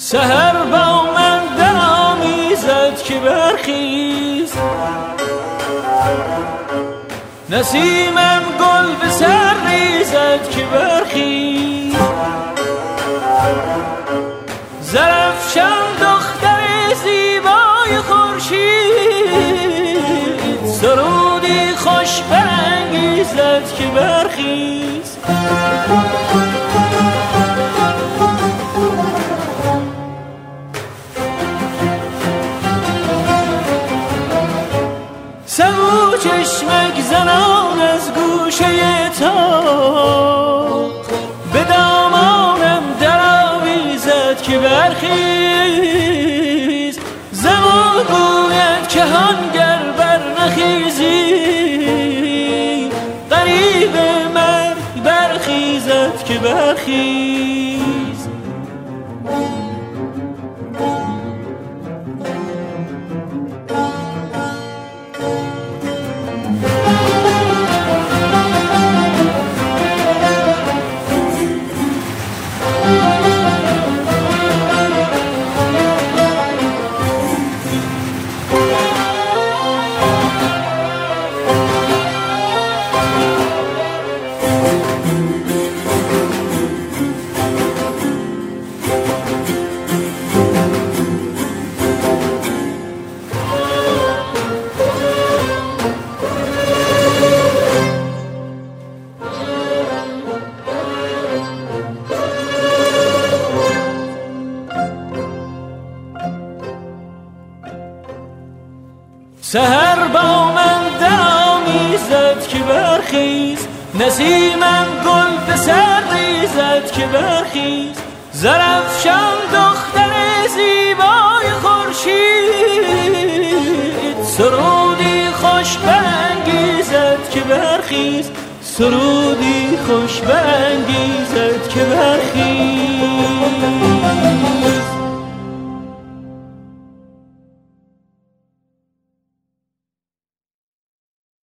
سحر با من درآمیزد که برخیز، نسیمم گل به سر ریزد که برخیز. زرافشان دختر زیبای خورشید، سرودی خوش برانگیزد که برخیز. سبو چشمک زنان از گوشه تاق، به دامانم درآویزد که برخیز. زمان گوید که هنگر بر نخیزی، قریب مرگ برخیزد که برخیز. سحر با من درآمیزد که برخیز، نسیمم گل به سر ریزد که برخیز. زرافشان دختر زیبای خورشید، سرودی خوش برانگیزد که برخیز. سرودی خوش برانگیزد که برخیز.